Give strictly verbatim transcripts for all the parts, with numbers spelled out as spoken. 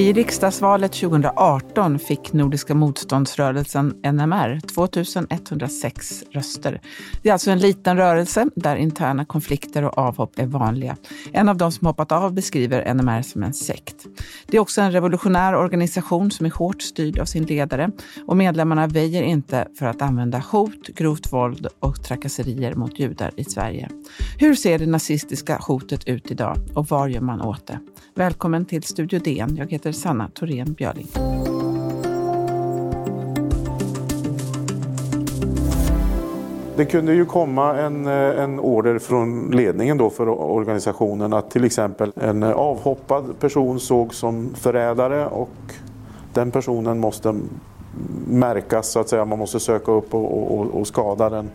I riksdagsvalet tjugo arton fick Nordiska motståndsrörelsen N M R tvåtusenetthundrasex röster. Det är alltså en liten rörelse där interna konflikter och avhopp är vanliga. En av de som hoppat av beskriver N M R som en sekt. Det är också en revolutionär organisation som är hårt styrd av sin ledare, och medlemmarna väjer inte för att använda hot, grovt våld och trakasserier mot judar i Sverige. Hur ser det nazistiska hotet ut idag och vad gör man åt det? Välkommen till Studio D N. Jag heter Sanna Thorén Björling. Det kunde ju komma en, en order från ledningen då för organisationen att till exempel en avhoppad person såg som förrädare, och den personen måste märkas, så att säga. Man måste söka upp och, och, och skada den.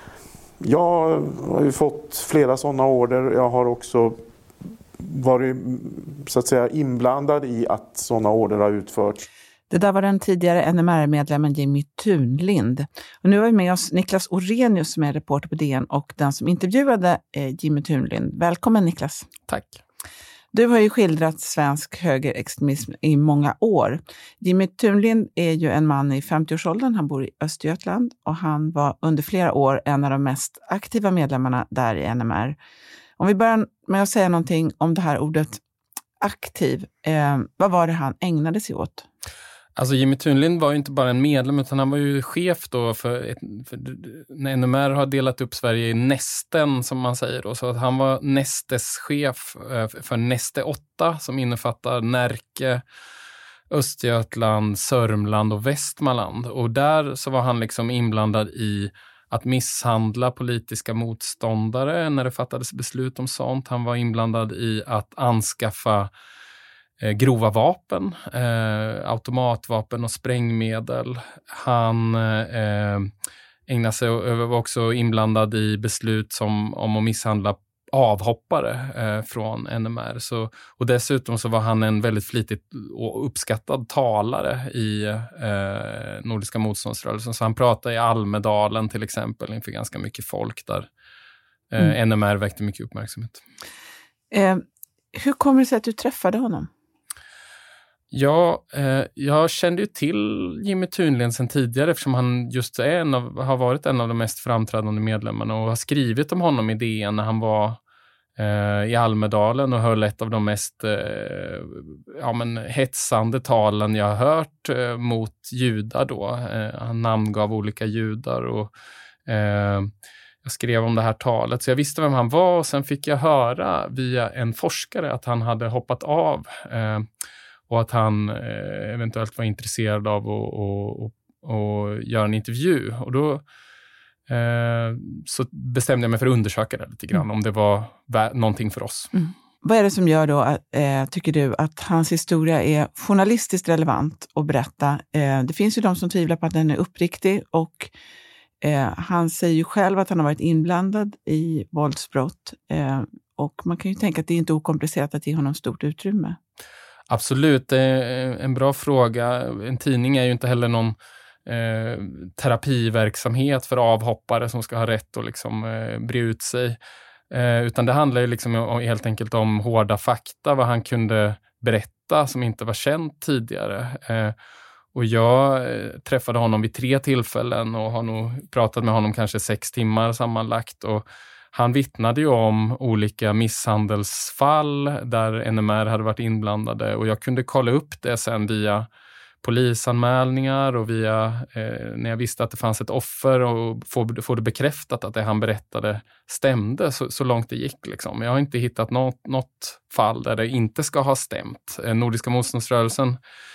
Jag har ju fått flera sådana order. Jag har också varit, så att säga, inblandad i att sådana order har utförts. Det där var den tidigare N M R-medlemmen Jimmy Thunlind. Och nu har vi med oss Niklas Orrenius som är reporter på D N och den som intervjuade eh, Jimmy Thunlind. Välkommen Niklas. Tack. Du har ju skildrat svensk högerextremism i många år. Jimmy Thunlind är ju en man i femtioårsåldern. Han bor i Östergötland och han var under flera år en av de mest aktiva medlemmarna där i N M R. Om vi börjar med att säga någonting om det här ordet aktiv. Eh, vad var det han ägnade sig åt? Alltså Jimmy Thunlind var ju inte bara en medlem, utan han var ju chef då för, ett, för när N M R har delat upp Sverige i nästen, som man säger då. Så att han var nästeschef för Näste åtta, som innefattar Närke, Östergötland, Sörmland och Västmanland. Och där så var han liksom inblandad i att misshandla politiska motståndare när det fattades beslut om sånt. Han var inblandad i att anskaffa eh, grova vapen, eh, automatvapen och sprängmedel. Han eh, ägnade sig och var också inblandad i beslut som, om att misshandla avhoppare eh, från N M R. Så, och dessutom så var han en väldigt flitigt och uppskattad talare i eh, Nordiska motståndsrörelsen. Så han pratade i Almedalen till exempel inför ganska mycket folk där eh, mm. N M R väckte mycket uppmärksamhet. Eh, hur kommer det sig att du träffade honom? Ja, eh, jag kände ju till Jimmy Thunlind sedan tidigare, eftersom han just är en av, har varit en av de mest framträdande medlemmarna och har skrivit om honom i D N när han var eh, i Almedalen och höll ett av de mest eh, ja, men, hetsande talen jag har hört eh, mot judar då. Eh, han namngav olika judar och eh, jag skrev om det här talet, så jag visste vem han var, och sen fick jag höra via en forskare att han hade hoppat av eh, och att han eh, eventuellt var intresserad av att och, och, och göra en intervju. Och då eh, så bestämde jag mig för att undersöka det lite grann, mm. om det var vä- någonting för oss. Mm. Vad är det som gör då, eh, tycker du, att hans historia är journalistiskt relevant att berätta? Eh, det finns ju de som tvivlar på att den är uppriktig, och eh, han säger ju själv att han har varit inblandad i våldsbrott. Eh, och man kan ju tänka att det är inte okomplicerat att ge honom stort utrymme. Absolut, det är en bra fråga. En tidning är ju inte heller någon eh, terapiverksamhet för avhoppare som ska ha rätt att liksom, eh, bre ut sig. Eh, utan det handlar ju liksom om, helt enkelt om hårda fakta, vad han kunde berätta som inte var känt tidigare. Eh, och jag eh, träffade honom vid tre tillfällen och har nog pratat med honom kanske sex timmar sammanlagt, och han vittnade ju om olika misshandelsfall där N M R hade varit inblandade, och jag kunde kolla upp det sen via polisanmälningar och via eh, när jag visste att det fanns ett offer, och få, få det bekräftat att det han berättade stämde så, så långt det gick. Liksom. Jag har inte hittat något, något fall där det inte ska ha stämt. Eh, Nordiska motståndsrörelsen,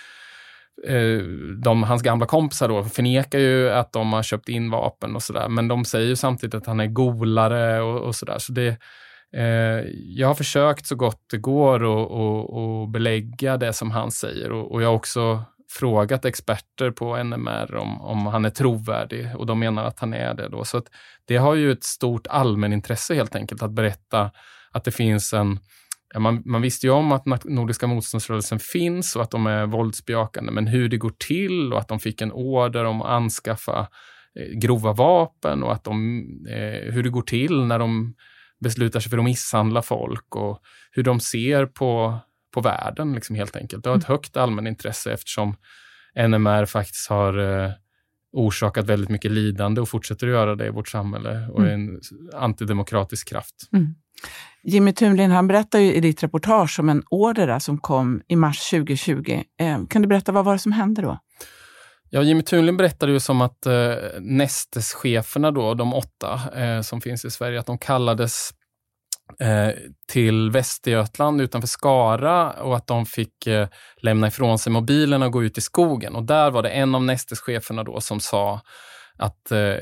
De, hans gamla kompisar då förnekar ju att de har köpt in vapen och sådär, men de säger ju samtidigt att han är golare och, och sådär. Så det, eh, jag har försökt så gott det går och, och, och belägga det som han säger, och, och jag har också frågat experter på N M R om, om han är trovärdig, och de menar att han är det då. Så att det har ju ett stort allmänintresse helt enkelt att berätta att det finns en Ja, man, man visste ju om att Nordiska motståndsrörelsen finns och att de är våldsbejakande, men hur det går till och att de fick en order om att anskaffa eh, grova vapen, och att de, eh, hur det går till när de beslutar sig för att misshandla folk, och hur de ser på, på världen liksom, helt enkelt. Det har ett högt allmänintresse eftersom N M R faktiskt har eh, orsakat väldigt mycket lidande och fortsätter att göra det i vårt samhälle och är en antidemokratisk kraft. Mm. Jimmy Tunlin, han berättar ju i ditt reportage om en order som kom i mars tjugo tjugo. Eh, kan du berätta vad var det som hände då? Ja, Jimmy Tunlin berättade ju som att eh, Nestes-cheferna då, de åtta eh, som finns i Sverige, att de kallades eh, till Västergötland utanför Skara och att de fick eh, lämna ifrån sig mobilen och gå ut i skogen. Och där var det en av Nestes-cheferna då som sa att eh,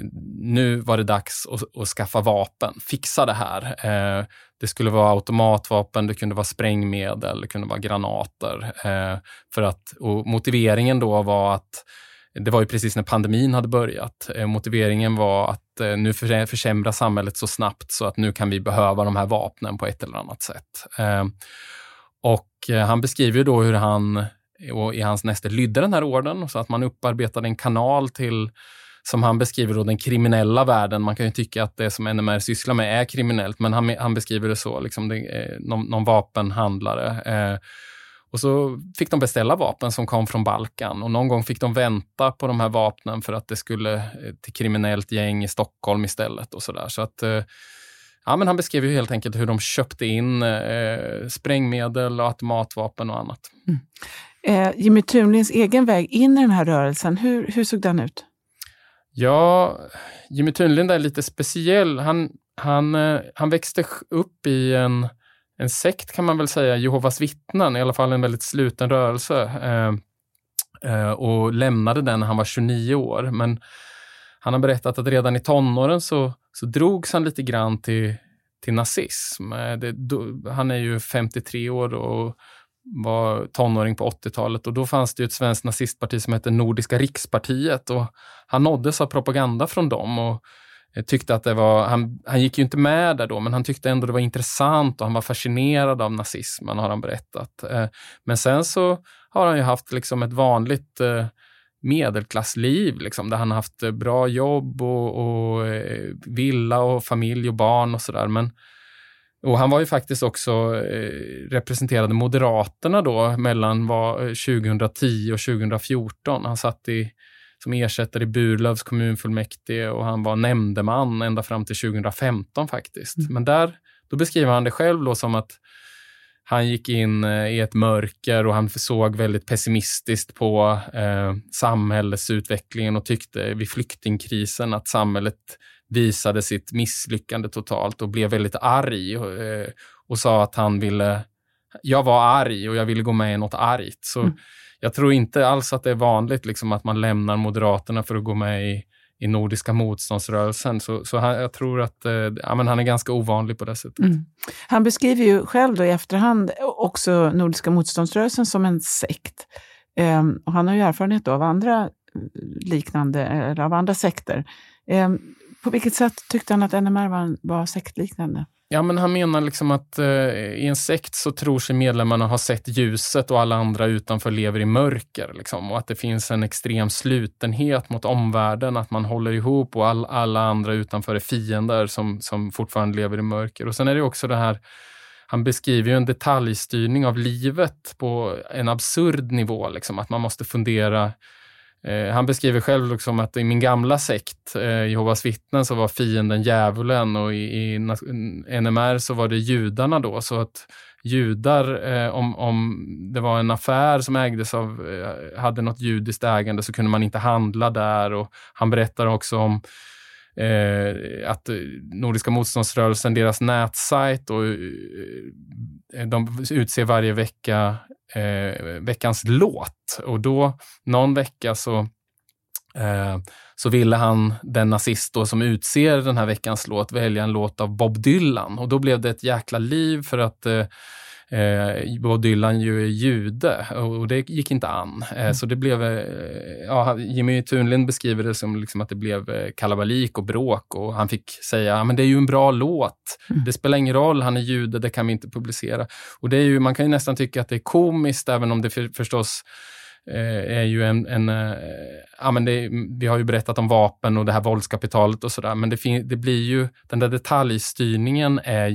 nu var det dags att, att skaffa vapen, fixa det här. Eh, det skulle vara automatvapen, det kunde vara sprängmedel, det kunde vara granater. Eh, för att, och motiveringen då var att, det var ju precis när pandemin hade börjat, eh, motiveringen var att eh, nu för, försämrar samhället så snabbt så att nu kan vi behöva de här vapnen på ett eller annat sätt. Eh, och eh, han beskriver ju då hur han och i hans Neste lydde den här orden så att man upparbetade en kanal till, som han beskriver då, den kriminella världen. Man kan ju tycka att det som N M R sysslar med är kriminellt, men han, han beskriver det så, liksom det är någon, någon vapenhandlare. Eh, och så fick de beställa vapen som kom från Balkan och någon gång fick de vänta på de här vapnen för att det skulle till kriminellt gäng i Stockholm istället och sådär. Så att eh, ja, men han beskriver ju helt enkelt hur de köpte in eh, sprängmedel och automatvapen och annat. Mm. Eh, Jimmy Tunlins egen väg in i den här rörelsen, hur, hur såg den ut? Ja, Jimmy Tunlin är lite speciell. Han, han, eh, han växte upp i en, en sekt kan man väl säga, Jehovas vittnen, i alla fall en väldigt sluten rörelse. Eh, eh, och lämnade den när han var tjugonio år. Men han har berättat att redan i tonåren så, så drogs han lite grann till, till nazism. Eh, det, då, han är ju femtiotre år och var tonåring på åttiotalet och då fanns det ju ett svenskt nazistparti som hette Nordiska rikspartiet och han nåddes av propaganda från dem och tyckte att det var, han, han gick ju inte med där då men han tyckte ändå det var intressant och han var fascinerad av nazismen har han berättat. Men sen så har han ju haft liksom ett vanligt medelklassliv liksom, där han har haft bra jobb och, och villa och familj och barn och sådär men och han var ju faktiskt också eh, representerade Moderaterna då mellan var, tjugohundratio och tjugohundrafjorton. Han satt i, som ersättare i Burlövs kommunfullmäktige och han var nämndeman ända fram till tjugohundrafemton faktiskt. Mm. Men där, då beskriver han det själv då som att han gick in eh, i ett mörker och han såg väldigt pessimistiskt på eh, samhällsutvecklingen och tyckte vid flyktingkrisen att samhället visade sitt misslyckande totalt och blev väldigt arg och, och sa att han ville, jag var arg och jag ville gå med i något argt. Så mm. jag tror inte alls att det är vanligt liksom, att man lämnar Moderaterna för att gå med i, i Nordiska motståndsrörelsen. Så, så han, jag tror att ja, men han är ganska ovanlig på det sättet. Mm. Han beskriver ju själv då i efterhand också Nordiska motståndsrörelsen som en sekt. Um, och han har ju erfarenhet då av andra liknande, eller av andra sekter. Um, På vilket sätt tyckte han att N M R var, var sektliknande? Ja, men han menar liksom att eh, i en sekt så tror sig medlemmarna ha sett ljuset och alla andra utanför lever i mörker. Liksom, och att det finns en extrem slutenhet mot omvärlden, att man håller ihop och all, alla andra utanför är fiender som, som fortfarande lever i mörker. Och sen är det också det här, han beskriver ju en detaljstyrning av livet på en absurd nivå. Liksom, att man måste fundera. Eh, han beskriver själv liksom att i min gamla sekt, eh, Jehovas vittnen, så var fienden djävulen och i, i N M R så var det judarna då. Så att judar, eh, om, om det var en affär som ägdes av, eh, hade något judiskt ägande så kunde man inte handla där. Och han berättar också om eh, att Nordiska motståndsrörelsen, deras nätsajt, och eh, de utser varje vecka Eh, veckans låt och då någon vecka så eh, så ville han, den nazist då, som utser den här veckans låt, välja en låt av Bob Dylan och då blev det ett jäkla liv för att eh, Eh, Bob Dylan ju är jude och det gick inte an. Eh, mm. Så det blev, eh, ja, Jimmy Tunlin beskriver det som liksom att det blev eh, kalabalik och bråk och han fick säga, men det är ju en bra låt. Mm. Det spelar ingen roll, han är jude, det kan vi inte publicera. Och det är ju, man kan ju nästan tycka att det är komiskt, även om det för, förstås eh, är ju en, en eh, ja men det, vi har ju berättat om vapen och det här våldskapitalet och sådär, men det, fin- det blir ju, den där detaljstyrningen är ju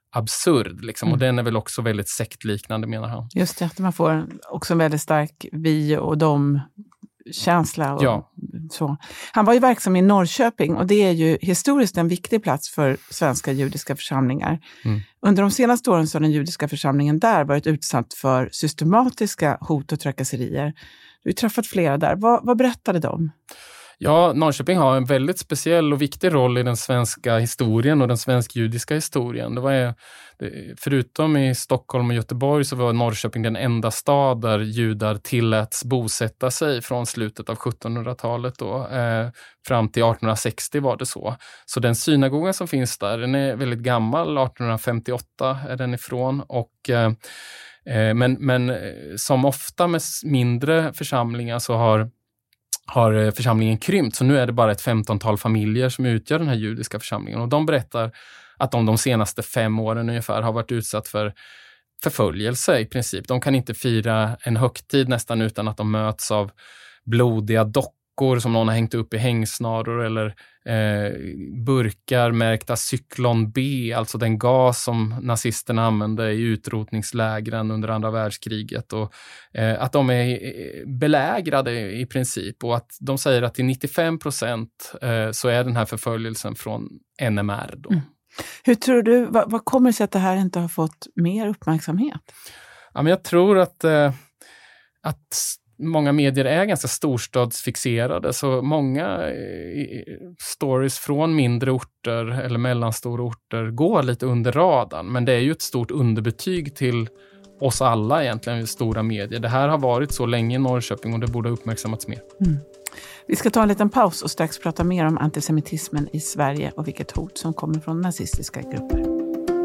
absurd. Liksom. Mm. Och den är väl också väldigt sektliknande, menar han. Just det, att man får också en väldigt stark vi och dem känsla. Och ja. så. Han var ju verksam i Norrköping och det är ju historiskt en viktig plats för svenska judiska församlingar. Mm. Under de senaste åren så har den judiska församlingen där varit utsatt för systematiska hot och trakasserier. Du har träffat flera där. Vad, vad berättade de? Ja, Norrköping har en väldigt speciell och viktig roll i den svenska historien och den svensk-judiska historien. Det var, förutom i Stockholm och Göteborg så var Norrköping den enda stad där judar tilläts bosätta sig från slutet av sjuttonhundratalet då, eh, fram till artonhundrasextio var det så. Så den synagogan som finns där, den är väldigt gammal, artonhundrafemtioåtta är den ifrån och eh, men, men som ofta med mindre församlingar så har har församlingen krympt. Så nu är det bara ett femtontal familjer som utgör den här judiska församlingen. Och de berättar att de de senaste fem åren ungefär har varit utsatt för förföljelse i princip. De kan inte fira en högtid nästan utan att de möts av blodiga dockor som någon har hängt upp i hängsnaror eller eh, burkar märkta cyklon B, alltså den gas som nazisterna använde i utrotningslägren under andra världskriget och eh, att de är belägrade i princip och att de säger att till nittiofem procent eh, så är den här förföljelsen från N M R då. Mm. Hur tror du, vad, vad kommer det sig att det här inte har fått mer uppmärksamhet? Ja, men jag tror att eh, att många medier är ganska storstadsfixerade, så många stories från mindre orter eller mellanstora orter går lite under radarn. Men det är ju ett stort underbetyg till oss alla egentligen, stora medier. Det här har varit så länge i Norrköping och det borde ha uppmärksammats mer. Mm. Vi ska ta en liten paus och strax prata mer om antisemitismen i Sverige och vilket hot som kommer från nazistiska grupper.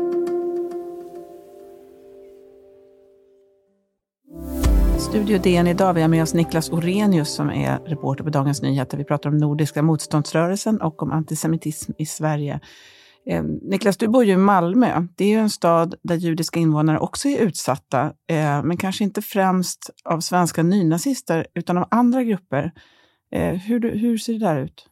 Studio D N idag, vi har med oss Niklas Orenius som är reporter på Dagens Nyheter. Vi pratar om Nordiska motståndsrörelsen och om antisemitism i Sverige. Eh, Niklas, du bor ju i Malmö. Det är ju en stad där judiska invånare också är utsatta, eh, men kanske inte främst av svenska nynazister utan av andra grupper. Eh, hur, hur ser det där ut?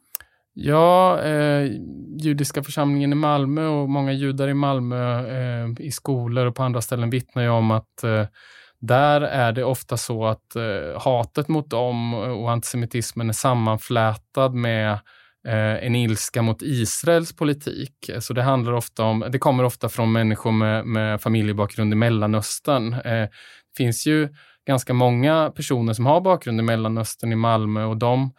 Ja, eh, judiska församlingen i Malmö och många judar i Malmö eh, i skolor och på andra ställen vittnar ju om att eh, där är det ofta så att eh, hatet mot dem och antisemitismen är sammanflätad med eh, en ilska mot Israels politik. Så det handlar ofta om, det kommer ofta från människor med, med familjebakgrund i Mellanöstern. Eh, det finns ju ganska många personer som har bakgrund i Mellanöstern i Malmö och de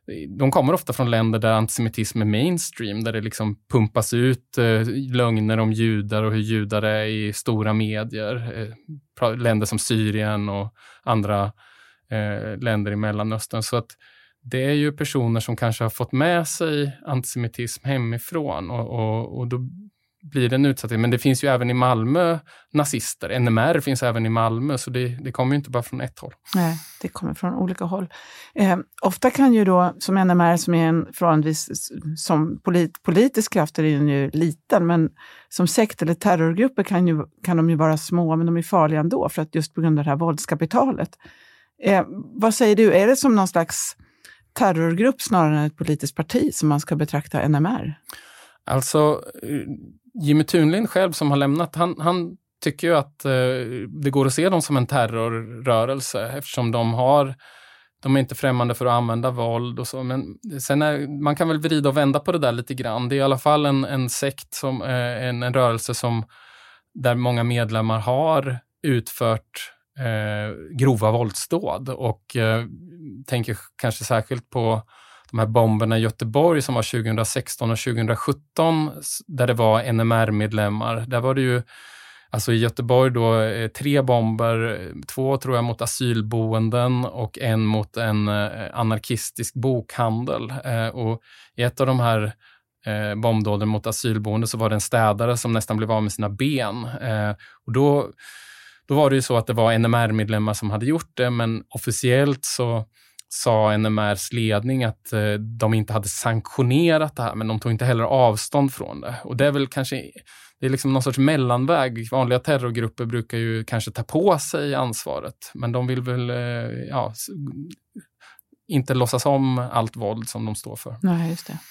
De kommer ofta från länder där antisemitism är mainstream, där det liksom pumpas ut eh, lögner om judar och hur judar är i stora medier. Eh, länder som Syrien och andra eh, länder i Mellanöstern. Så att det är ju personer som kanske har fått med sig antisemitism hemifrån och, och, och då blir det en utsatthet. Men det finns ju även i Malmö nazister. N M R finns även i Malmö, så det, det kommer ju inte bara från ett håll. Nej, det kommer från olika håll. Eh, ofta kan ju då, som N M R som är en förhållandevis som polit, politisk kraft är den ju liten, men som sekt eller terrorgrupper kan, ju, kan de ju vara små, men de är farliga ändå för att just på grund av det här våldskapitalet. Eh, vad säger du, är det som någon slags terrorgrupp snarare än ett politiskt parti som man ska betrakta N M R? Alltså, Jimmy Tunlind själv som har lämnat, han, han tycker ju att eh, det går att se dem som en terrorrörelse eftersom de har, de är inte främmande för att använda våld och så. Men sen är, man kan väl vrida och vända på det där lite grann. Det är i alla fall en, en sekt, som, eh, en, en rörelse som, där många medlemmar har utfört eh, grova våldsdåd och eh, tänker kanske särskilt på de här bomberna i Göteborg som var tjugohundrasexton och tjugohundrasjutton där det var N M R-medlemmar. Där var det ju, alltså i Göteborg då, tre bomber, två tror jag mot asylboenden och en mot en anarkistisk bokhandel. Och i ett av de här bombdåden mot asylboenden så var det en städare som nästan blev av med sina ben. Och då, då var det ju så att det var N M R-medlemmar som hade gjort det, men officiellt så sa N M R:s ledning att eh, de inte hade sanktionerat det här, men de tog inte heller avstånd från det. Och det är väl kanske, det är liksom någon sorts mellanväg. Vanliga terrorgrupper brukar ju kanske ta på sig ansvaret, men de vill väl eh, ja, inte låtsas om allt våld som de står för. Nej, just det.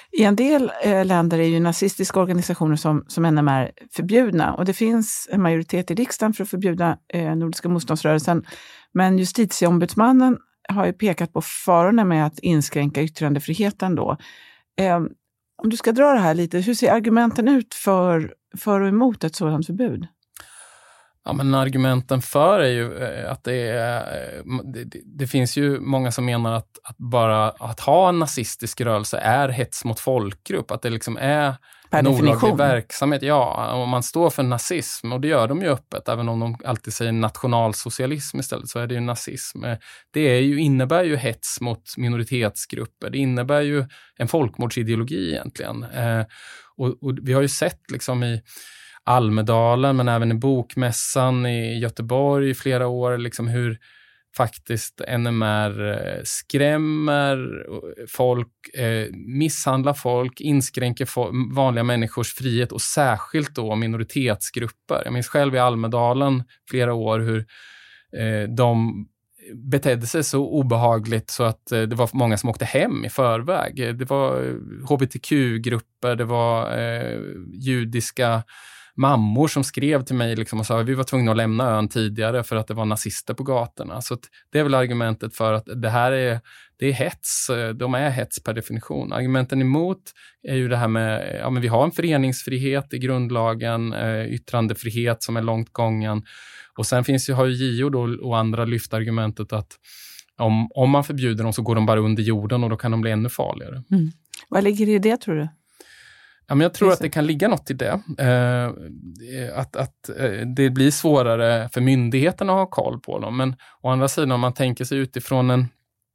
I en del eh, länder är ju nazistiska organisationer som, som N M R förbjudna, och det finns en majoritet i riksdagen för att förbjuda eh, Nordiska motståndsrörelsen. Men justitieombudsmannen har ju pekat på farorna med att inskränka yttrandefriheten då. Eh, om du ska dra det här lite, hur ser argumenten ut för, för och emot ett sådant förbud? Ja, men argumenten för är ju att det, är, det, det finns ju många som menar att, att bara att ha en nazistisk rörelse är hets mot folkgrupp. Att det liksom är en olaglig verksamhet. Ja, om man står för nazism, och det gör de ju öppet, även om de alltid säger nationalsocialism istället, så är det ju nazism. Det är ju, innebär ju hets mot minoritetsgrupper. Det innebär ju en folkmordsideologi egentligen. Eh, och, och vi har ju sett liksom i Almedalen, men även i Bokmässan i Göteborg i flera år, liksom hur faktiskt N M R skrämmer folk, eh, misshandlar folk, inskränker fo- vanliga människors frihet, och särskilt då minoritetsgrupper. Jag minns själv i Almedalen flera år hur eh, de betedde sig så obehagligt så att eh, det var många som åkte hem i förväg. Det var H B T Q-grupper, det var eh, judiska mammor som skrev till mig liksom och sa att vi var tvungna att lämna ön tidigare för att det var nazister på gatorna. Så att det är väl argumentet för att det här är, det är hets. De är hets per definition. Argumenten emot är ju det här med, ja men vi har en föreningsfrihet i grundlagen, eh, yttrandefrihet som är långt gången. Och sen finns ju, har ju J O då och andra lyft argumentet att om, om man förbjuder dem så går de bara under jorden och då kan de bli ännu farligare. Mm. Vad ligger i det, tror du? Ja, men jag tror att det kan ligga något i det. Eh, att att eh, det blir svårare för myndigheterna att ha koll på dem. Men å andra sidan, om man tänker sig utifrån en,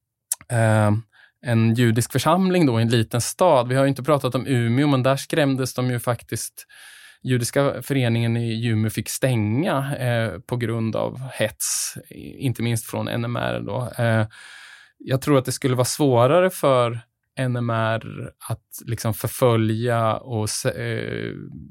eh, en judisk församling då i en liten stad. Vi har ju inte pratat om Umeå, men där skrämdes de ju faktiskt. Judiska föreningen i Umeå fick stänga eh, på grund av hets, inte minst från N M R då. Eh, jag tror att det skulle vara svårare för N M R att liksom förfölja och eh,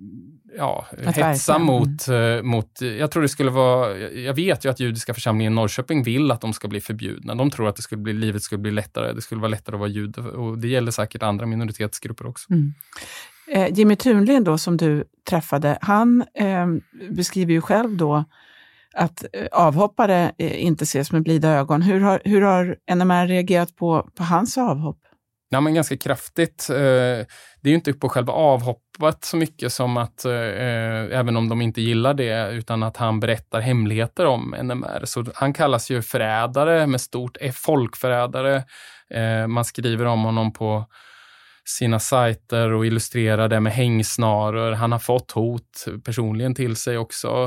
ja, hetsa mot, mm. mot, jag tror det skulle vara, jag vet ju att judiska församlingen i Norrköping vill att de ska bli förbjudna. De tror att det skulle bli, livet skulle bli lättare, det skulle vara lättare att vara jude, och det gäller säkert andra minoritetsgrupper också. Mm. Eh, Jimmy Tunlind då, som du träffade, han eh, beskriver ju själv då att eh, avhoppare eh, inte ses med blida ögon. Hur har, hur har N M R reagerat på, på hans avhopp? Ja, men ganska kraftigt. Det är ju inte på själva avhoppet så mycket som att, även om de inte gillar det, utan att han berättar hemligheter om N M R. Så han kallas ju förrädare med stort F, folkförrädare. Man skriver om honom på sina sajter och illustrerar det med hängsnaror. Han har fått hot personligen till sig också.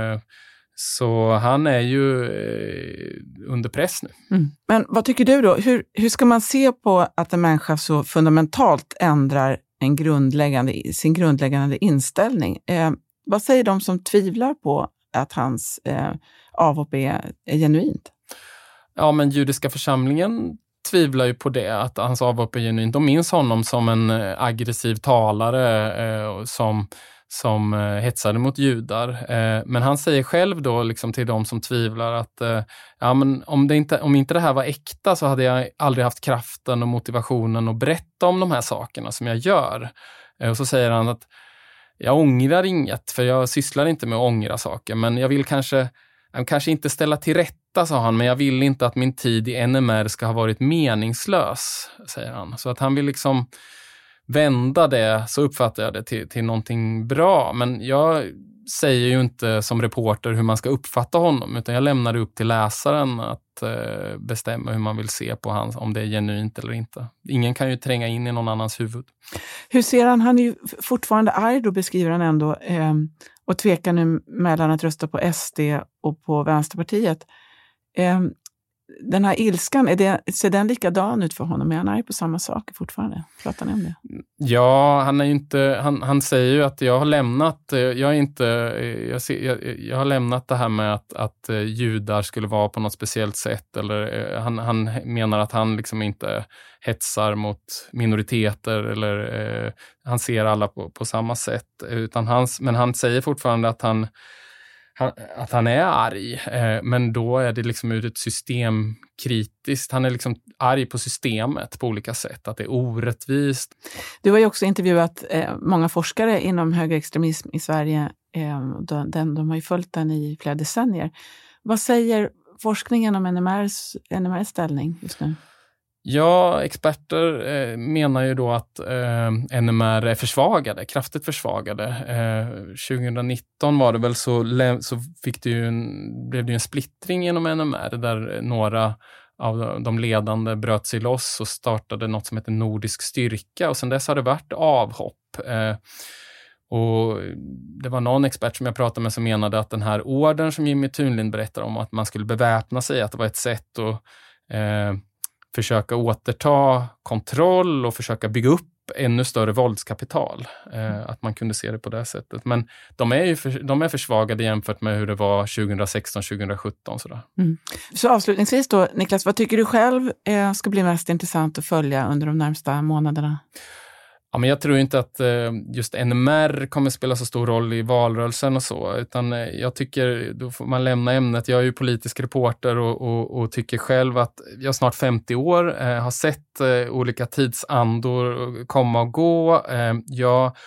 Så han är ju eh, under press nu. Mm. Men vad tycker du då? Hur, hur ska man se på att en människa så fundamentalt ändrar en grundläggande, sin grundläggande inställning? Eh, vad säger de som tvivlar på att hans eh, avhopp är, är genuint? Ja, men judiska församlingen tvivlar ju på det, att hans avhopp är genuint. De minns honom som en aggressiv talare eh, som... som eh, hetsade mot judar. Eh, men han säger själv då liksom till de som tvivlar att eh, ja, men om, det inte, om inte det här var äkta så hade jag aldrig haft kraften och motivationen att berätta om de här sakerna som jag gör. Eh, och så säger han att jag ångrar inget, för jag sysslar inte med att ångra saker, men jag vill kanske, jag kanske inte ställa till rätta, sa han, men jag vill inte att min tid i N M R ska ha varit meningslös, säger han. Så att han vill liksom vända det, så uppfattar jag det, till, till någonting bra. Men jag säger ju inte som reporter hur man ska uppfatta honom, utan jag lämnar det upp till läsaren att eh, bestämma hur man vill se på hans, om det är genuint eller inte. Ingen kan ju tränga in i någon annans huvud. Hur ser han? Han är ju fortfarande arg, då beskriver han ändå, eh, och tvekar nu mellan att rösta på S D och på Vänsterpartiet. Eh, Den här ilskan, är det, ser den likadan ut för honom? Är han arg på samma sak fortfarande? Pratar ni om det? Ja, han är ju inte, han, han säger ju att jag har lämnat, jag är inte, jag, ser, jag, jag har lämnat det här med att, att judar skulle vara på något speciellt sätt, eller han, han menar att han liksom inte hetsar mot minoriteter, eller eh, han ser alla på, på samma sätt, utan hans, men han säger fortfarande att han han, att han är arg. Eh, men då är det liksom ur ett systemkritiskt. Han är liksom arg på systemet på olika sätt. Att det är orättvist. Du har ju också intervjuat eh, många forskare inom högerextremism i Sverige. Eh, de, de, de har ju följt den i flera decennier. Vad säger forskningen om N M R:s, N M R:s ställning just nu? Ja, experter eh, menar ju då att eh, N M R är försvagade, kraftigt försvagade. Eh, tjugonitton var det väl så, så fick det ju en, blev det ju en splittring inom N M R där några av de ledande bröt sig loss och startade något som heter Nordisk styrka, och sedan dess har det varit avhopp. Eh, och det var någon expert som jag pratade med som menade att den här ordern som Jimmy Thunlind berättar om, att man skulle beväpna sig, att det var ett sätt att eh, försöka återta kontroll och försöka bygga upp ännu större våldskapital. Eh, att man kunde se det på det sättet. Men de är ju för, de är försvagade jämfört med hur det var tjugohundrasexton tjugohundrasjutton. Sådär. Mm. Så avslutningsvis då, Niklas, vad tycker du själv eh, ska bli mest intressant att följa under de närmsta månaderna? Ja, men jag tror inte att eh, just N M R kommer spela så stor roll i valrörelsen och så, utan eh, jag tycker, då får man lämna ämnet. Jag är ju politisk reporter och, och, och tycker själv att jag snart femtio år eh, har sett eh, olika tidsandor komma och gå. Eh, jag,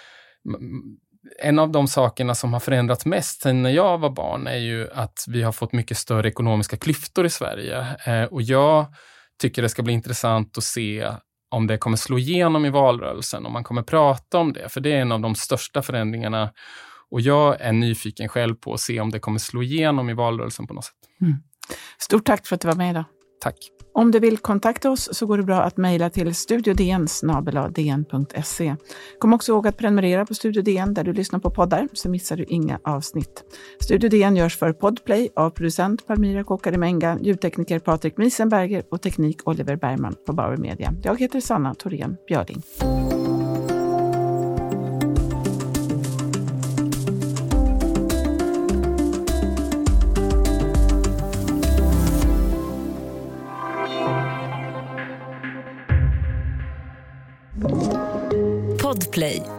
en av de sakerna som har förändrats mest sen när jag var barn är ju att vi har fått mycket större ekonomiska klyftor i Sverige. Eh, och jag tycker det ska bli intressant att se om det kommer slå igenom i valrörelsen, om man kommer prata om det. För det är en av de största förändringarna. Och jag är nyfiken själv på att se om det kommer slå igenom i valrörelsen på något sätt. Mm. Stort tack för att du var med idag. Tack. Om du vill kontakta oss så går det bra att mejla till studiodn snabel-a d n punkt se. Kom också ihåg att prenumerera på Studio D N där du lyssnar på poddar, så missar du inga avsnitt. Studio D N görs för Podplay av producent Palmira Kokarimenga, ljudtekniker Patrik Miesenberger och teknik Oliver Bergman på Bauer Media. Jag heter Sanna Thorén Björling. Podplay.